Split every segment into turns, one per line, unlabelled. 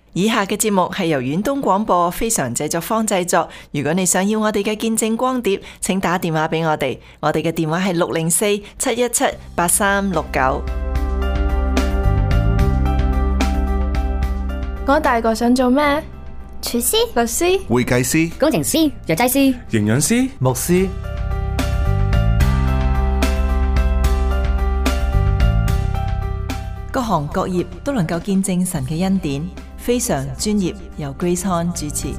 以下嘅節目係由遠東廣播非常製作坊製作。如果你想要我哋嘅見證光碟，請打電話俾我哋。我哋嘅電話係604-717-8369。
我大個想做咩？
廚師、
律師、
會計師、
工程師、藥劑師、
營養師、
牧師。
各行各業都能夠見證神嘅恩典，非常專業，由 Grace Han 主持。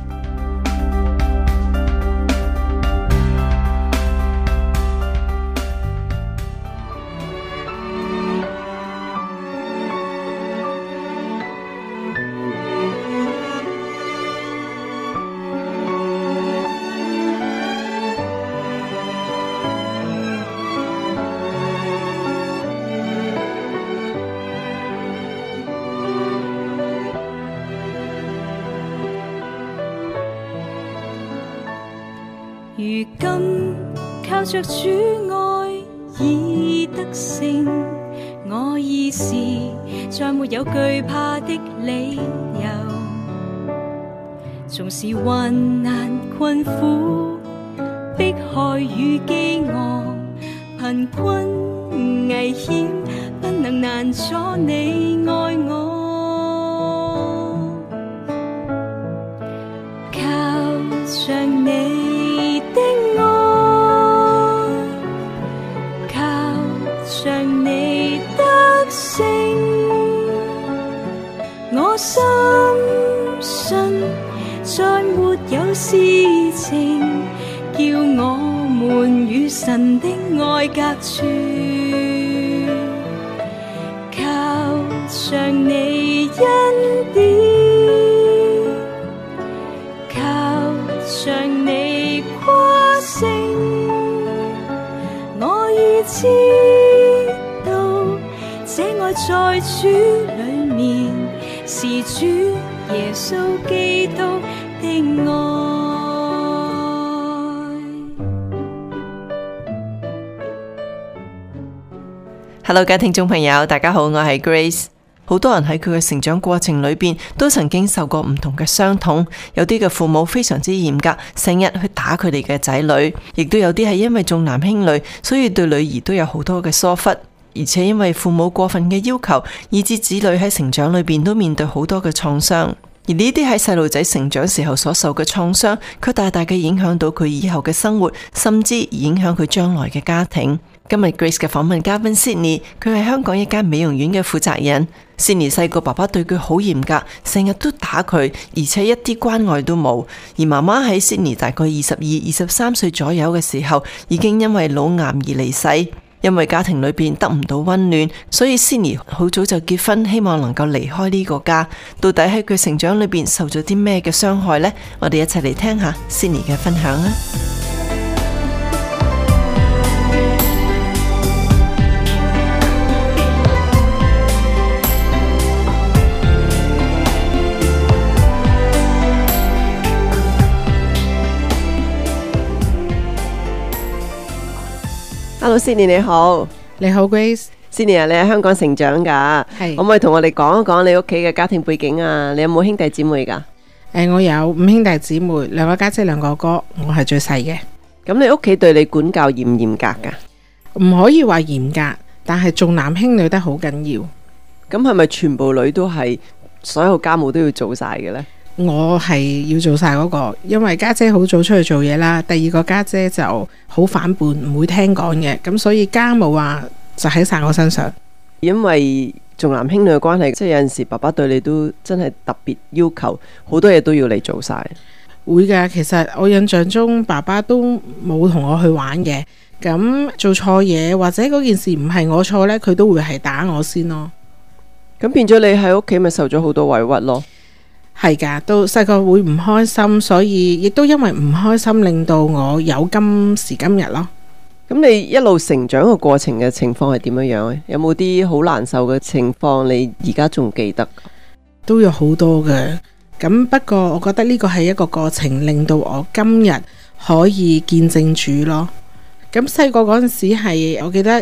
如今靠着主愛已得勝，我已是再沒有懼怕的理由。縱是患難困苦、迫害與飢餓、貧困危險，不能難阻你愛我。靠着你像你得勝，我深信再沒有事情叫我們與神的愛隔絕。靠着你恩典，靠着你誇勝，我已知這愛在主裏面，是主耶穌基督的愛。
Hello， 各位聽眾朋友，大家好，我係 Grace。好多人喺佢嘅成長過程裏邊，都曾經受過唔同嘅傷痛。有啲嘅父母非常之嚴格，成日去打佢哋嘅仔女；亦都有啲係因為重男輕女，所以對女兒都有好多嘅疏忽。而且因為父母過分嘅要求，以致子女喺成長裏邊都面對好多嘅創傷。而呢啲喺細路仔成長時候所受嘅創傷，卻大大嘅影響到佢以後嘅生活，甚至影響佢將來嘅家庭。今日 Grace 嘅訪問嘉賓 Sydney， 佢係香港一間美容院嘅負責人。Sydney 細個爸爸對佢好嚴格，成日都打佢，而且一啲關愛都冇。而媽媽喺 Sydney 大概22、23歲左右嘅時候，已經因為腦癌而離世。因為家庭裏邊得唔到溫暖，所以 Sydney 好早就結婚，希望能夠離開呢個家。到底喺佢成長裏邊受咗啲咩嘅傷害呢？我哋一齊嚟聽下 Sydney 嘅分享啊！Hello Sydney 你好。
你好 Grace。
Sydney 啊，你喺香港成長噶，可唔可以同我哋講一講你屋企嘅家庭背景啊？你有冇兄弟姊妹噶？
我有5兄弟姊妹，2個家姐2個哥，我係最細嘅。
咁你屋企對你管教嚴唔嚴格噶？
唔可以話嚴格，但係重男輕女得好緊要。
咁係咪全部女都係所有家務都要做晒嘅呢？
我係要做晒嗰個，因為家姐好早出去做嘢啦，第二個家姐就好反叛，唔會聽講嘅，咁所以家務啊就喺晒我身上。
因為重男輕女嘅關係，即係有陣時爸爸對你都真係特別要求，好多嘢都要你做晒。
會㗎，其實我印象中爸爸都冇同我去玩嘅，咁做錯嘢或者嗰件事唔係我錯呢，佢都會係打我先咯。
咁變咗你喺屋企咪受咗好多委屈咯？
係噶，到細個會唔開心，所以亦都因為唔開心令到我有今時今日咯。
咁你一路成長嘅過程嘅情況係點樣樣？有冇啲好難受嘅情況你而家仲記得？
都有好多嘅，咁不過我覺得呢個係一個過程，令到我今日可以見證主咯。咁細個嗰陣時係，我記得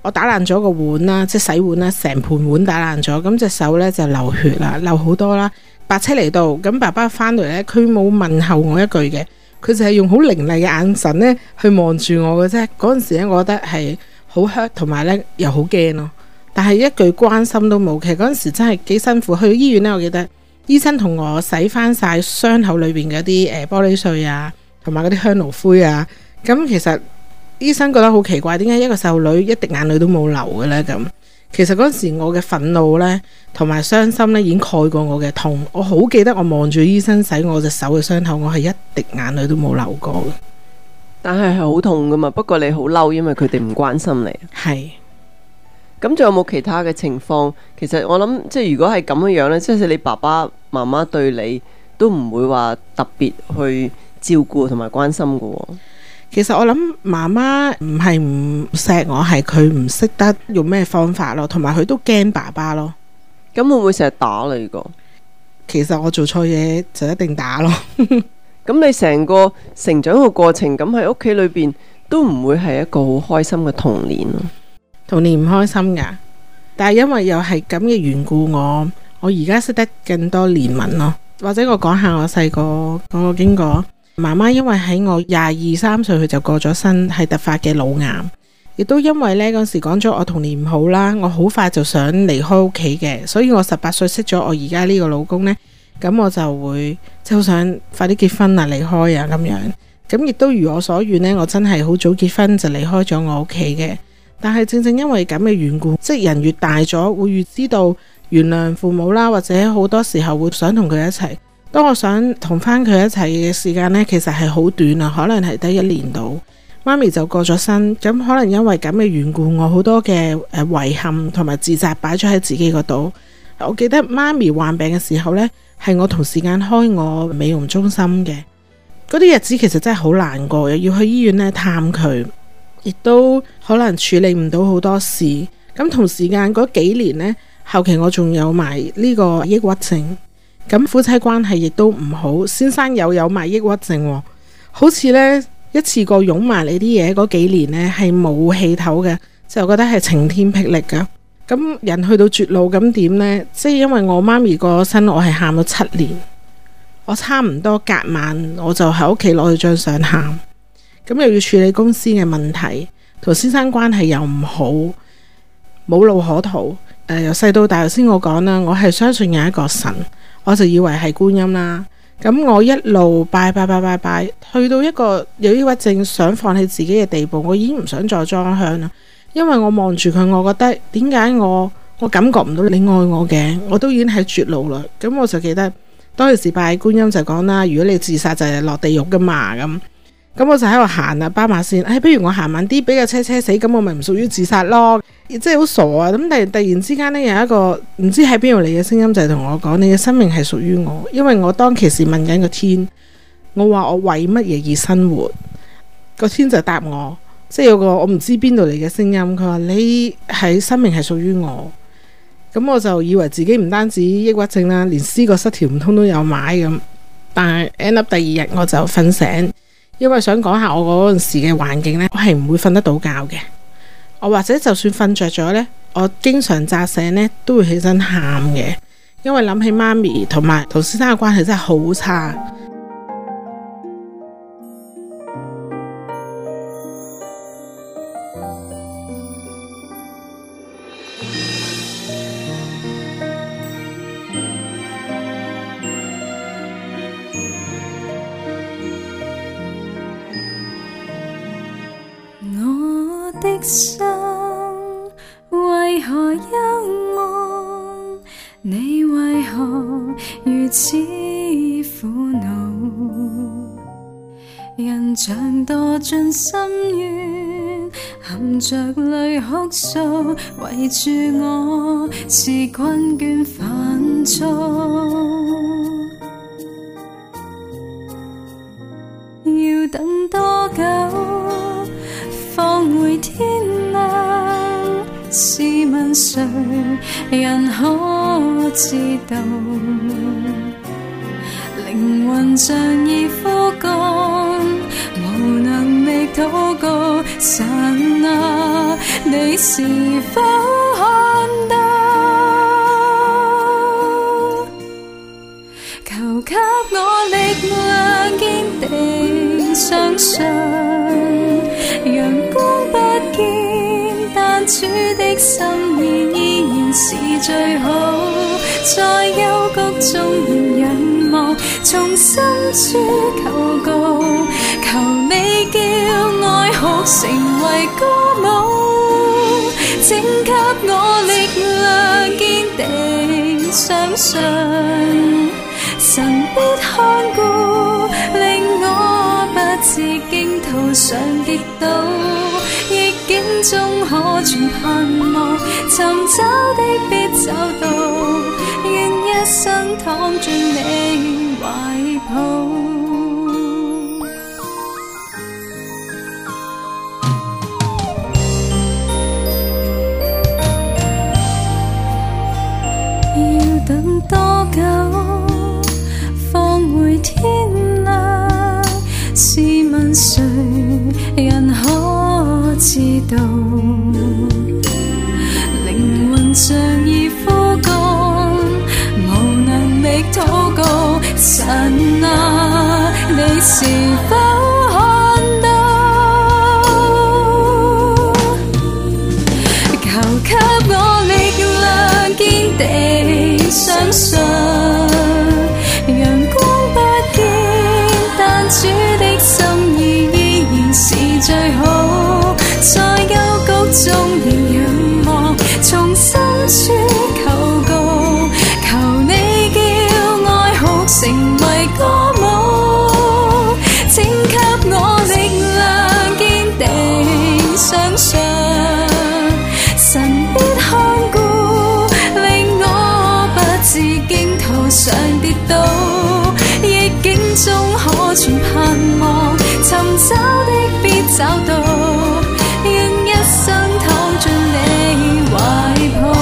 我打爛咗個碗啦，即係洗碗啦，成盤碗打爛咗，咁隻手呢就流血啦，流好多啦。白車嚟到，咁爸爸翻嚟呢，佢冇問候我一句嘅，佢就係用好凌厲嘅眼神呢去望住我嘅啫。嗰陣時呢，我覺得係好 hurt，同埋呢又好驚咯。但係一句關心都冇。其實嗰陣時真係幾辛苦。去醫院呢，我記得醫生同我洗翻晒傷口裏邊嗰啲玻璃碎啊，同埋嗰啲香爐灰啊。咁其實醫生覺得好奇怪，點解一個細路女一滴眼淚都冇流嘅呢？咁其實嗰時我嘅憤怒呢，同埋傷心呢，已經蓋過我嘅痛。我好記得我望住醫生洗我隻手嘅傷口，我係一滴眼淚都冇流過嘅。
但係好痛噶嘛，不過你好嬲，因為佢哋唔關心你。
係。
咁仲有冇其他嘅情況？其實我諗，即係如果係咁樣樣呢，即係你爸爸媽媽對你都唔會話特別去照顧同埋關心嘅喎。
其實我諗媽媽唔係唔錫我，係佢唔識得用咩方法咯，同埋佢都驚爸爸咯。
咁會唔會成日打你個？
其實我做錯嘢就一定打咯。
咁你成個成長嘅過程，咁喺屋企裏邊都唔會係一個好開心嘅童年咯。
童年唔開心噶，但係因為又係咁嘅緣故，我而家識得更多憐憫咯。或者我講下我細個嗰個經過。媽媽因為喺我22-23歲佢就過咗身，係突發嘅腦癌，亦都因為呢嗰時講咗我童年唔好啦，我好快就想離開屋企嘅，所以我18歲識咗我而家呢個老公呢，咁我就會即係好想快啲結婚啊，離開啊咁樣。咁亦都如我所願呢，我真係好早結婚就離開咗我屋企嘅。但係正正因為咁嘅緣故，即係人越大咗會越知道原諒父母啦，或者好多時候會想同佢一齊。當我想同翻佢一齊嘅時間呢，其實係好短啊，可能係得1年度，媽咪就過咗身。咁可能因為咁嘅緣故，我好多嘅遺憾同埋自責擺咗喺自己嗰度。我記得媽咪患病嘅時候呢，係我同時間開我美容中心嘅嗰啲日子，其實真係好難過，又要去醫院呢探佢，亦都可能處理唔到好多事。咁同時間嗰幾年呢，後期我仲有埋呢個抑鬱症。咁夫妻關係亦都唔好，先生有埋抑鬱症，好似呢一次過湧埋你啲嘢嗰幾年呢，係冇氣頭嘅，就覺得係晴天霹靂噶。咁人去到絕路咁點呢？即係因為我媽咪過身，我係喊咗7年，我差唔多隔晚我就喺屋企攞住張相喊，咁又要處理公司嘅問題，同先生關係又唔好，冇路可逃。由細到大，頭先我講啦，我係相信有一個神。我就以為係觀音啦，咁我一路拜，去到一個有抑鬱症想放棄自己嘅地步，我已經唔想再裝香啦，因為我望住佢，我覺得點解我感覺唔到你愛我嘅，我都已經喺絕路啦。咁我就記得當時拜觀音就講啦，如果你自殺就係落地獄噶嘛，咁我就喺度行啊，斑馬線，不如我行慢啲，俾個車死，咁我咪唔屬於自殺咯，即係好傻啊！咁突然之間呢，有一個唔知喺邊度嚟嘅聲音就係同我講，你嘅生命係屬於我，因為我當其時問緊個天，我話我為乜嘢而生活，個天就答我，即係有個我唔知邊度嚟嘅聲音，佢話你係生命係屬於我，咁我就以為自己唔單止抑鬱症啦，連思覺失調唔通都有買咁，但係 end up 第2日我就瞓醒。因為想講下我嗰陣時嘅環境呢，我係唔會瞓得到覺嘅。我或者就算瞓着咗呢，我經常扎醒呢都會起身喊嘅，因為諗起媽咪同埋同先生嘅關係真係好差。
的心為何幽悶？你為何如此苦惱？人像墮進深淵，含着淚哭訴，圍住我是困倦煩躁。要等多久？放回天亮，試問誰人可知道？靈魂像已枯乾，無能覓禱告，神啊，你是否看到？求給我力量，堅定相信，陽光不見，但主的心意依然是最好。在幽谷中仍仰望，從深處求告，求你叫愛哭成為歌舞，請給我力量，堅定相信，神必看顧，令我不至驚途上跌倒，逆境中可全盼望，尋找的必找到，願一生躺進你懷抱。要等多久方會天亮？試問誰人可知道？靈魂像已枯乾，無能力禱告，神啊，你是否看到？求給我力量，堅定相信，陽光不見，但主的心意依然是最好。在幽谷中仍仰望，從深處求告，求你叫愛哭成為歌舞，請給我力量，堅定相信，神必看顧，令我不至驚途上跌倒，逆境中可全盼望，尋找的必找到，願一生躺進你懷抱。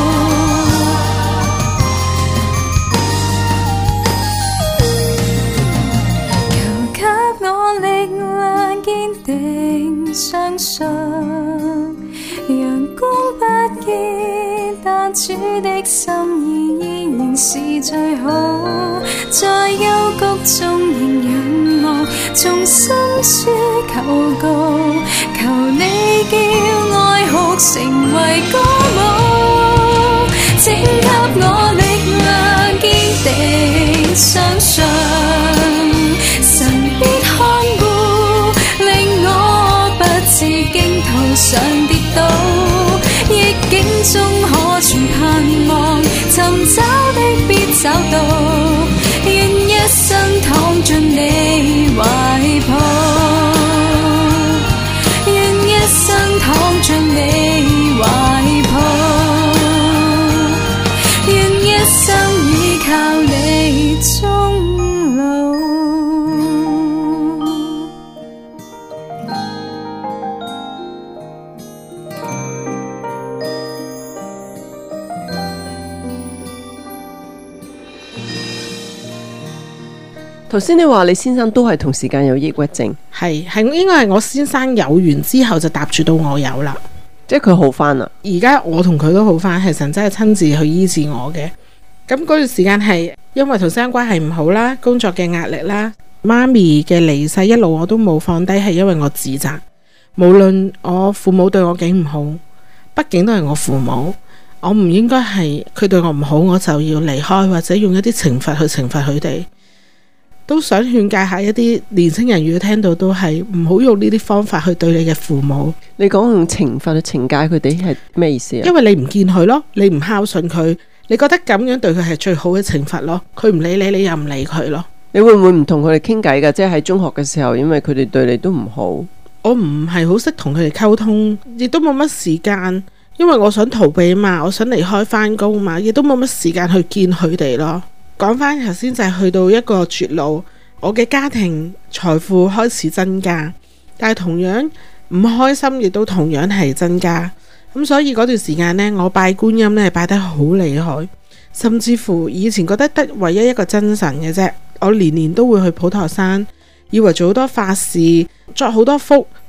求給我力量，堅定相信，陽光不見，但主的心意依然是最好。在幽谷中仍仰望，從深處求告，求你叫愛哭成為歌舞，請給我力量，堅定相信，神必看顧，令我不至驚途上跌倒，逆境中可全盼望，尋找的必找到，願一生躺進你懷抱，願一生躺進你懷抱，願一生依靠你終老。
頭先你話你先生都係同時間有抑鬱症，
係應該係我先生有完之後就搭住到我有啦。
即係佢好翻啦。
而家我同佢都好翻，係神真係親自去醫治我嘅。咁嗰段時間係因為同先生關係唔好啦，工作嘅壓力啦，媽咪嘅離世一路我都冇放低，係因為我自責。無論我父母對我幾唔好，畢竟都係我父母，我唔應該係佢對我唔好我就要離開，或者用一啲懲罰去懲罰佢哋。都想勸誡下一啲年輕人，如果聽到都係唔好用呢啲方法去對你嘅父母。
你講用懲罰去懲戒佢哋係咩意思啊？
因為你唔見佢咯，你唔孝順佢，你覺得咁樣對佢係最好嘅懲罰咯。佢唔理你，你又唔理佢咯。
你會唔會唔同佢哋傾偈㗎？即係喺中學嘅時候，因為佢哋對你都唔好。
我唔係好識同佢哋溝通，亦都冇乜時間，因為我想逃避嘛，我想離開返工嘛，亦都冇乜時間去見佢哋咯。講返頭先就係去到一個絕路，我嘅家庭財富開始增加，但係同樣唔開心亦都同樣係增加。咁所以嗰段時間呢，我拜觀音呢拜得好厲害，甚至乎以前覺得得唯一一個真神嘅啫。我年年都會去普陀山，以為做好多法事，作好多福，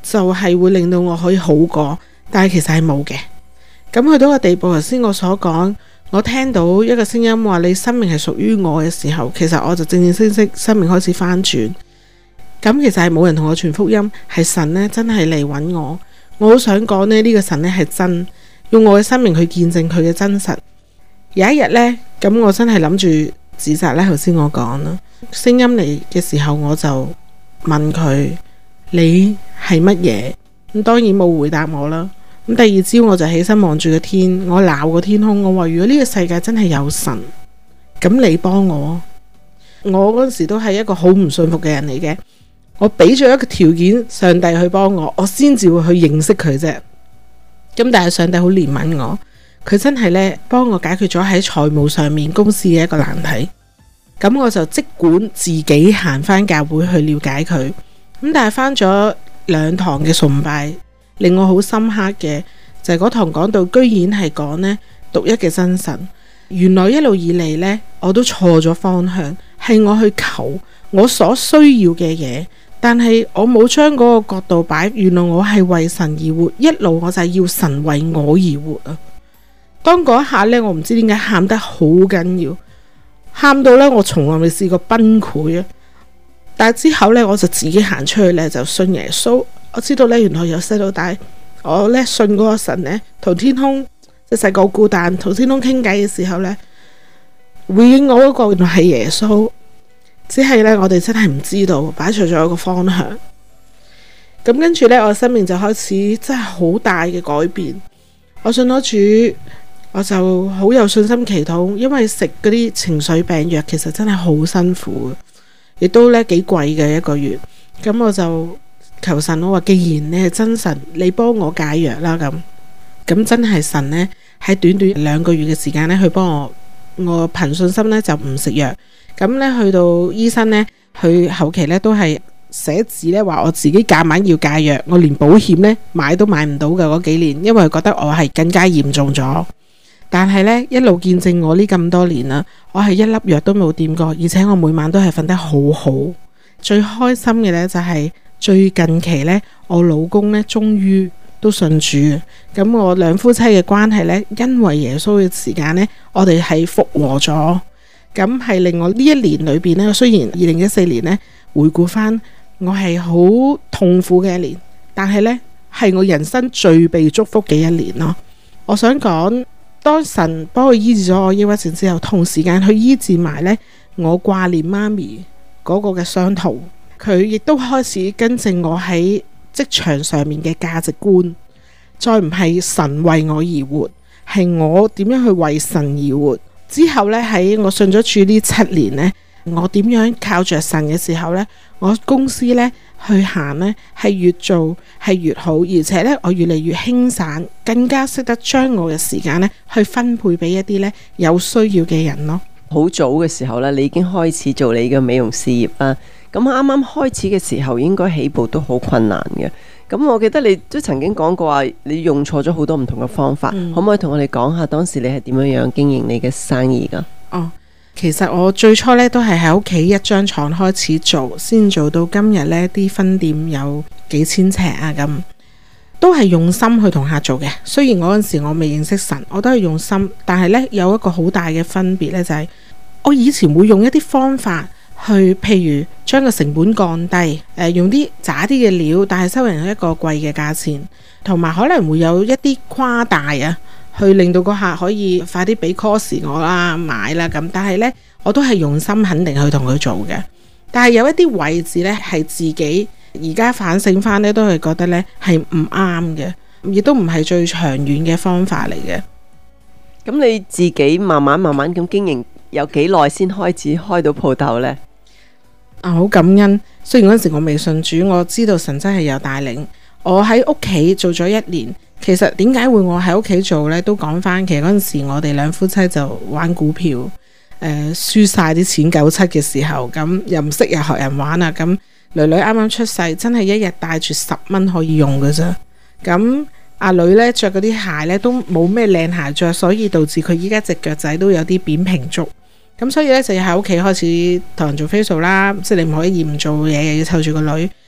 就係會令到我可以好過，但係其實係冇嘅。咁去到個地步，頭先我所講，我聽到一個聲音話你生命係屬於我嘅時候，其實我就正正式生命開始翻轉。咁其實係冇人同我傳福音，係神呢真係嚟揾我。我好想講呢個神呢係真，用我嘅生命去見證佢嘅真實。有一日呢，咁我真係諗住自殺呢，頭先我講啦，聲音嚟嘅時候我就問佢，你係乜嘢？咁當然冇回答我啦。咁第二朝我就起身望住個天，我鬧個天空，我話如果呢個世界真係有神，咁你幫我。我嗰時都係一個好唔信服嘅人嚟嘅，我俾咗一個條件上帝去幫我，我先至會去認識佢啫。咁但係上帝好憐憫我，佢真係呢幫我解決咗喺財務上面公司嘅一個難題。咁我就即管自己行返教會去了解佢。咁但係返咗2堂嘅崇拜，令我好深刻嘅就係嗰堂講到居然係講呢獨一嘅真神。原來一路以嚟呢，我都錯咗方向，係我去求我所需要嘅嘢，但係我冇將嗰個角度擺，原來我係為神而活，一路我就係要神為我而活啊！當嗰一下呢，我唔知點解喊得好緊要，喊到呢，我從來未試過崩潰啊！但係之後呢，我就自己行出去呢，就信耶穌。我知道呢，原來由細到大，我呢信嗰個神呢，同天空，即係細個孤單，同天空傾偈嘅時候呢，回應我嗰個原來係耶穌，只係呢，我哋真係唔知道，擺錯咗一個方向。咁跟住呢，我生命就開始真係好大嘅改變。我信咗主，我就好有信心祈禱，因為食嗰啲情緒病藥其實真係好辛苦，亦都呢幾貴嘅1個月。咁我就求神，我話既然你係真神，你幫我戒藥啦。咁真係神呢，喺短短2個月嘅時間呢，去幫我憑信心呢就唔食藥。咁呢，去到醫生呢，佢後期呢都係寫字呢話我自己夾硬要戒藥，我連保險呢買都買唔到嘅嗰幾年，因為覺得我係更加嚴重咗。但係呢，一路見證我呢咁多年啦，我係一粒藥都冇掂過，而且我每晚都係瞓得好好。最開心嘅呢，就係最近期呢，我老公呢終於都信主。咁我兩夫妻嘅關係呢，因為耶穌嘅時間呢，我哋係復和咗。咁係令我呢一年裏邊呢，雖然2014年呢回顧翻，我係好痛苦嘅一年，但係呢係我人生最被祝福嘅一年咯。我想講，當神幫佢醫治咗我抑鬱症之後，同時間去醫治埋呢我掛念媽咪嗰個嘅傷痛，佢亦都開始更正我喺職場上面嘅價值觀，再唔係神為我而活，係我點樣去為神而活。之後呢，喺我信咗主呢7年呢，我點樣靠着神嘅時候呢，我公司呢去行呢係越做係越好，而且呢，我越嚟越輕散，更加識得將我嘅時間呢去分配俾一啲呢有需要嘅人咯。
好早嘅時候呢，你已經開始做你嘅美容事業啦。咁啱啱開始嘅時候，應該起步都好困難嘅。咁我記得你都曾經講過話，你用錯咗好多唔同嘅方法，可唔可以同我哋講下當時你係點樣經營你嘅生意噶？
哦，其實我最初呢都係喺屋企一張床開始做，先做到今日呢啲分店有幾千尺啊，咁都係用心去同客做嘅。雖然我嗰陣時我未認識神，我都係用心，但係呢有一個好大嘅分別呢，就係我以前會用一啲方法去，譬如將個成本降低，用啲渣啲嘅料，但係收人一個貴嘅價錢，同埋可能會有一啲誇大啊，去令到個客可以快啲俾 course 我啦，買啦咁。但係呢，我都係用心肯定去同佢做嘅。但係有一啲位置呢，係自己而家反省翻呢，都係覺得呢係唔啱嘅，亦都唔係最長遠嘅方法嚟嘅。
咁你自己慢慢咁經營，有幾耐先開始開到鋪頭呢？
好感恩，雖然嗰陣時我未信主，我知道神真係有帶領。我喺屋企做咗1年，其實點解會我喺屋企做呢？都講翻，其實嗰陣時我哋兩夫妻就玩股票，輸晒啲錢97嘅時候，咁又唔識又學人玩啊，咁女女啱啱出世，真係一日帶住10蚊可以用㗎咋。咁阿女呢，着嗰啲鞋呢都冇咩靚鞋着，所以導致佢依家隻腳仔都有啲扁平足。咁所以呢，就要喺屋企開始同人做 facial 啦，即係你唔可以唔做嘢，又要湊住個女。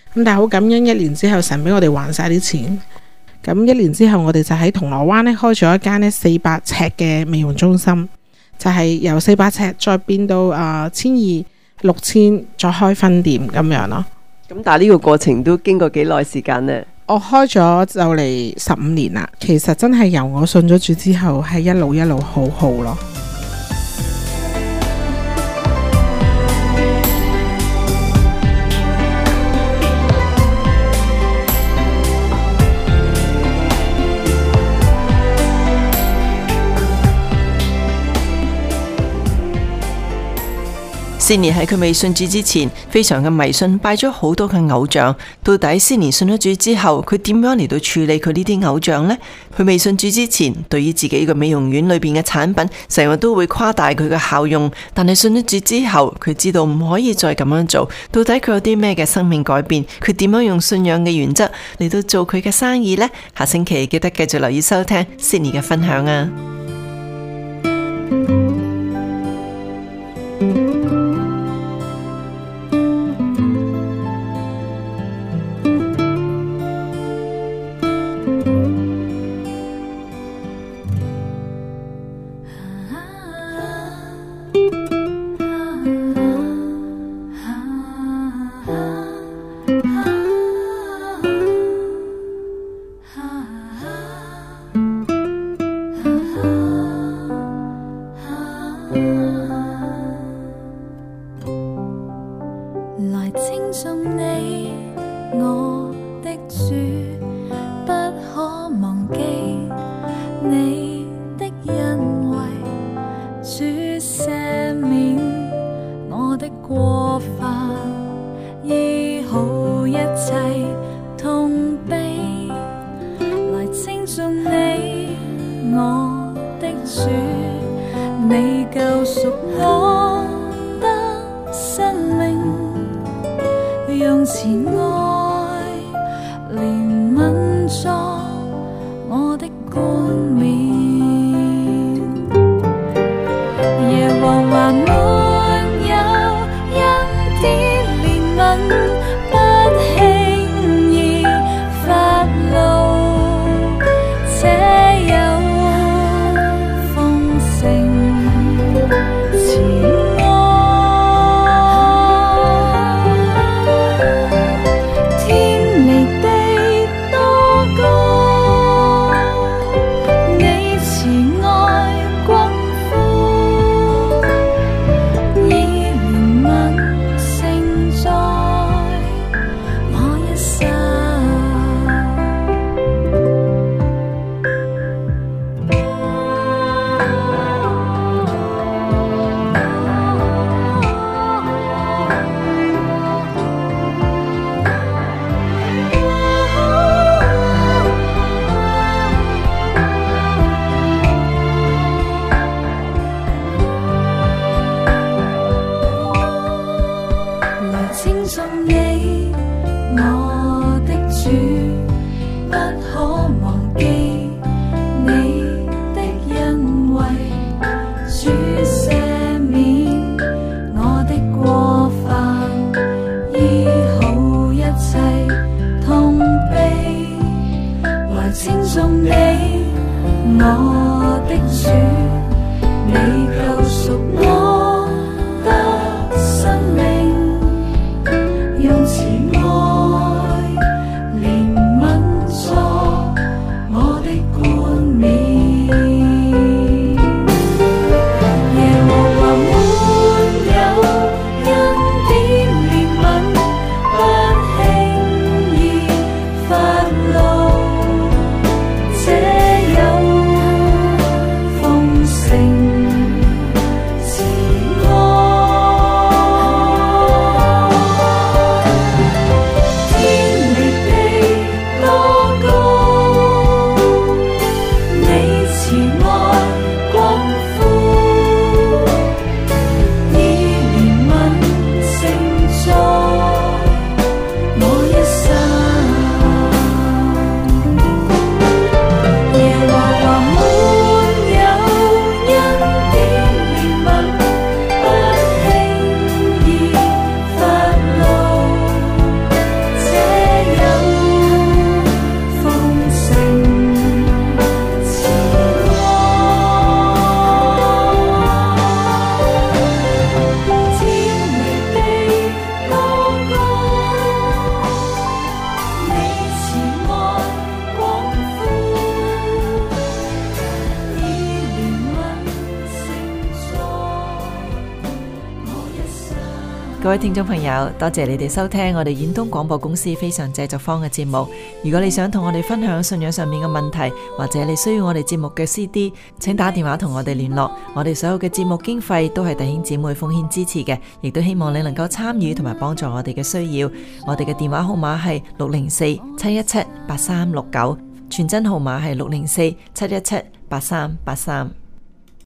咁但係好感恩1年之後神俾我哋還晒啲錢。咁1年之後我哋就喺銅鑼灣呢開咗一間呢400尺嘅美容中心，就係由400尺再變到1200、6000再開分店咁樣咯。
咁但係呢個過程都經過幾耐時間呢？
我開咗就嚟15年啦。其實真係由我信咗主之後係一路好好咯。
Sydney 喺佢未信主之前，非常嘅迷信，拜咗好多嘅偶像。到底 Sydney 信咗主之後，佢點樣嚟到處理佢呢啲偶像呢？佢未信主之前，對於自己個美容院裏邊嘅產品，成日都會誇大佢嘅效用。但係信咗主之後，佢知道唔可以再咁樣做。到底佢有啲咩嘅生命改變？佢點樣用信仰嘅原則嚟到做佢嘅生意呢？下星期記得繼續留意收聽 Sydney 嘅分享啊！
來稱頌你，我的主，不可忘記你的恩惠，主赦免我的過犯，醫好一切痛悲。來稱頌你，我的主，你救贖我得生命。用慈愛憐憫作我的冠冕，耶和華沒有恩典憐憫，不輕易發怒，且有豐盛慈愛。稱頌你，我的主，不可忘記你的恩惠，主赦免我的過犯，醫好一切痛悲。來稱頌你，我的主，你救贖我得生命。用慈愛憐憫作我的冠冕，耶和華沒有恩典憐憫，不輕易發怒，這有
各位聽眾朋友，多謝你哋收聽我哋遠東廣播公司非常製作坊嘅節目。如果你想同我哋分享信仰上面嘅問題，或者你需要我哋節目嘅 CD， 請打電話同我哋聯絡。我哋所有嘅節目經費都係弟兄姊妹奉獻支持嘅，亦都希望你能夠參與同埋幫助我哋嘅需要。我哋嘅電話號碼係604-717-8369，傳真號碼係604-717-8383。